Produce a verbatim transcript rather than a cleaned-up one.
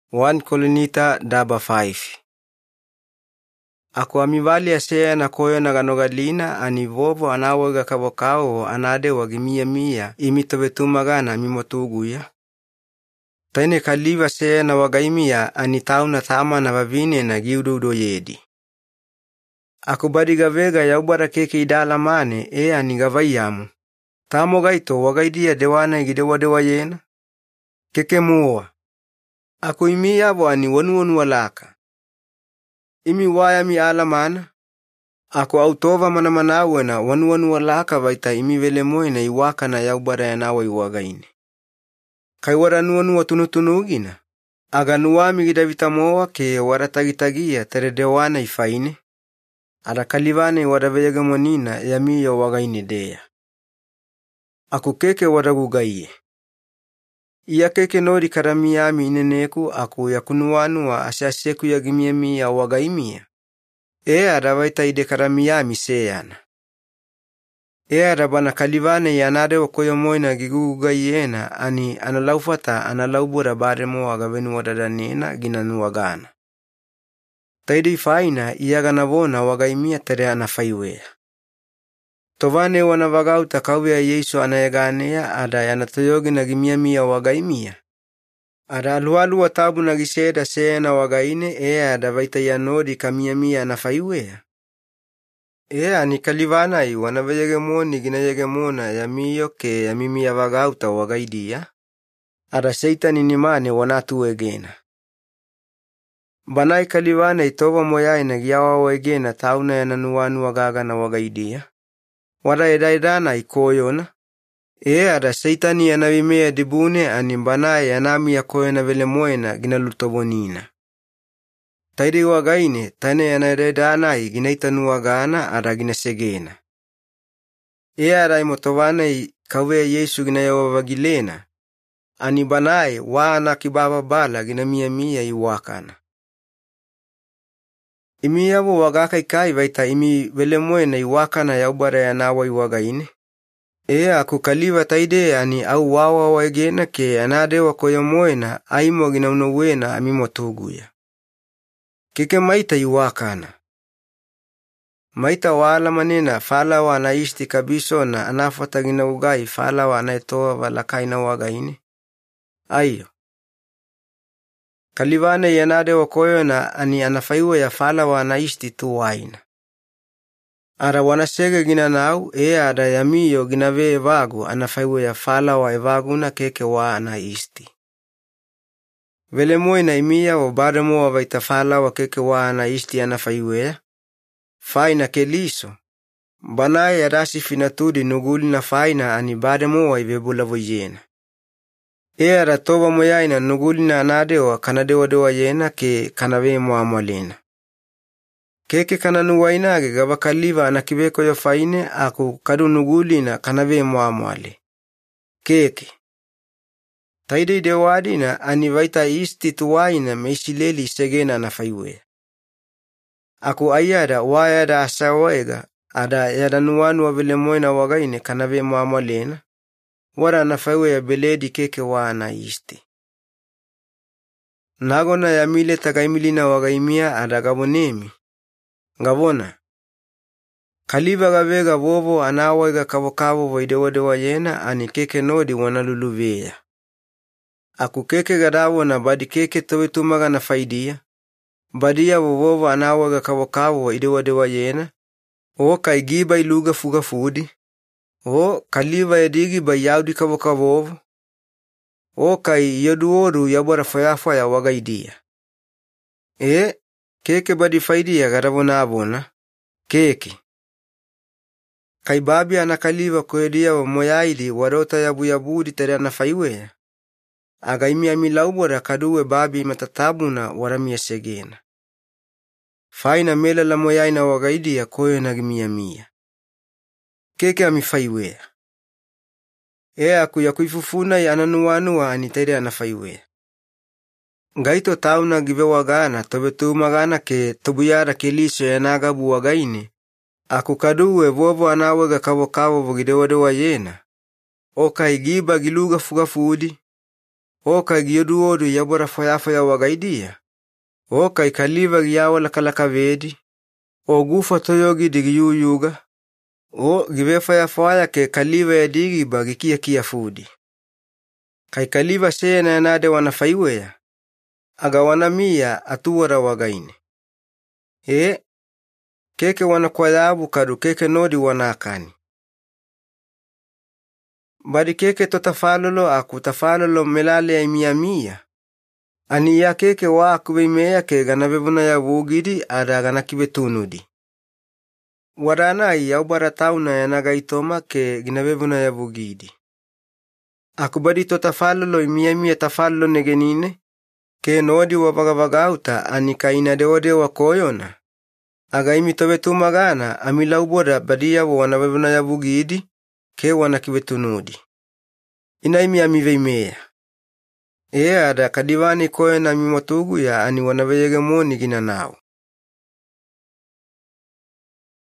First Korinita daba five. Ako amivali asea na koyo na ganogalina ani vovo anawega kabokao anade wagimia mia imitobetumagana mimotuguya. Taine kaliva sea na wagaimia ani tauna tama na vavine na giududo yedi. Ako badiga vega ya ubara keke idala mane e ani gavayamu. Tamo gaito wagaidia dewana igidewa dewa yena. Keke muwa. Ako imi yabo ani wanu wanu walaka. Imi waya mi alamana. Ako autova mana manawena wanu wanu walaka vaita imi vele moina iwaka na yaubara yanawa iwagaine. Kai wara nuanu watunutunugina. Aga nuwami gidavitamoa ke waratagitagia teredewana ifaine. Ara kalivane waravega monina yami ya wagaine dea. Ako keke waragugaiye. Iya keke nori karamiyami ineneku aku yakunuanu wa asyaseku yagimiemi ya wagaimia. E aravaita ide karamiyami seyana. E arabana kalivane yanade wakoyo moina gigugugayena ani analaufata analaubura baremo agavenu wadadanena ginanu wagana. Taide ifaina iyaganavona wagaimia tere anafaiwea. Tovane wanavagauta kawea Yesu anayaganea ada yanatoyogi na gimiami ya wagaimia. Ada alualu watabu na giseda sena wagaine ea ada vaita yanodi kamiami ya nafaiwea. Ea ni kalivana i wanavayegemoni ginayegemona ya miyo ke ya mimi ya vagauta wagaidia. Ada seitani nimane wanatuwegena. Banai kalivana itova moyai na giawa wegena tauna ya nanuanu wagaga na wagaidia. Wada edaidana ikoyona. E ada seitani ya navimea dibune animbana ya nami ya koyona vele moena ginalutobonina. Taide wagaine tane ya naidana ginaitanu wagana ada ginasegena. E ada imotovane kawe Yesu ginayawavagilena. Anibanae wana kibaba bala ginamia mia iwakana. Imi yabo wagaka ikai vaita imi vele moena iwakana ya ubara ya nawa iwagaine. E aku kaliva taide ani au wawa waegena ke anade wakoyo moena aimo ginaunowena amimotuguya. Keke maita iwakana. Maita wala manena fala wa anaisti kabiso na anafata ginaugai fala wa anaitoa walakaina wagaine. Ayo. Kalivane yanade wakoyo na ani anafaiwa ya fala wa anaisti tuwaina. Ara wanasege gina nau e ada yamiyo ginave evagu anafaiwa ya fala wa evagu na keke wa anaisti. Vele moina imia wa badamo wa vaita fala wa keke wa anaisti anafaiwa ya. Faina keliso. Banae ya rasi finatudi nuguli na faina ani badamo wa ibebula vojena. E ara toba moyaina nuguli na anadewa kanadewa dewa yena ke kanave muamwalena. Keke kananuwainage gaba kaliva anakibeko yo faine aku kadu nuguli na kanave muamwale. Keke. Taide idewadi na anivaita isti tuwaina meishileli segena na faiwe. Aku ayada wayada asawega ada yada nuwanu wa vile moina wagaine kanave muamwalena. Wara nafaiwe ya beledi keke wa anaisti. Nagona ya mile tagaimilina wagaimia ada gabonemi. Gabona. Kaliva gavega vovo anawaiga kabokavo vaidewa dewa yena ani keke nodi wanaluluveya. Aku keke gadawo na badi keke towetumaga na faidia. Badia vovo anawaiga kabokavo vaidewa dewa yena. O kaigiba iluga fuga fudi. O kaliva yadigi bayaudi kabokavovo. O kai yoduoru yabora fayafa ya wagaidia. E, keke badi faidia gadavona abona. Keke. Kai babi anakaliva koedia wa moyaili warota yabu yabudi tere anafaiwea. Aga imi amilaubora kaduwe babi matatabuna waramia segena. Faina mela la moyaina wagaidia koe nagimia mia. Keke amifaiwea. E aku ya kuifufuna ya ananuanua anitere anafaiwea. Ngaito tauna give wagana tobetu magana ke tobuyara keliso ya nagabu wagaine. Aku kaduwe vovo anawega kabokavo vogidewa dewa yena. O kai giba giluga fuga fudi. Oka giyoduodu yabora foya foya wagaidia. Oka ikaliva giyawala kalakavedi. O gufa toyogi digiyuyuga. O give foya foya ke kaliva ya digi bagikia kia fudi. Kai kaliva seye na yanade wanafaiwea. Aga wanamia atuwara wagaine. E, keke wana kwa yabu kadu keke nodi wanakani. Badi keke totafalolo aku tafalolo melale ya mia mia. Ani ya keke wa akubeimea ke ganabebuna ya wugidi ada ganakibe tunudi. Wadana ya ubara tauna ya nagaitoma ke ginabebuna ya wugidi. Aku badi totafalolo mia mia tafalolo negenine. Ke nodi wabagabagauta ani kaina deode wa koyona. Aga imi tobetumagana amila uboda badia wanabebuna ya wugidi. Ke wanakibetunudi. Ina imi amiveimea. Ea ada kadivani koe na mimotugu ya ani wanabeyegemoni gina nao.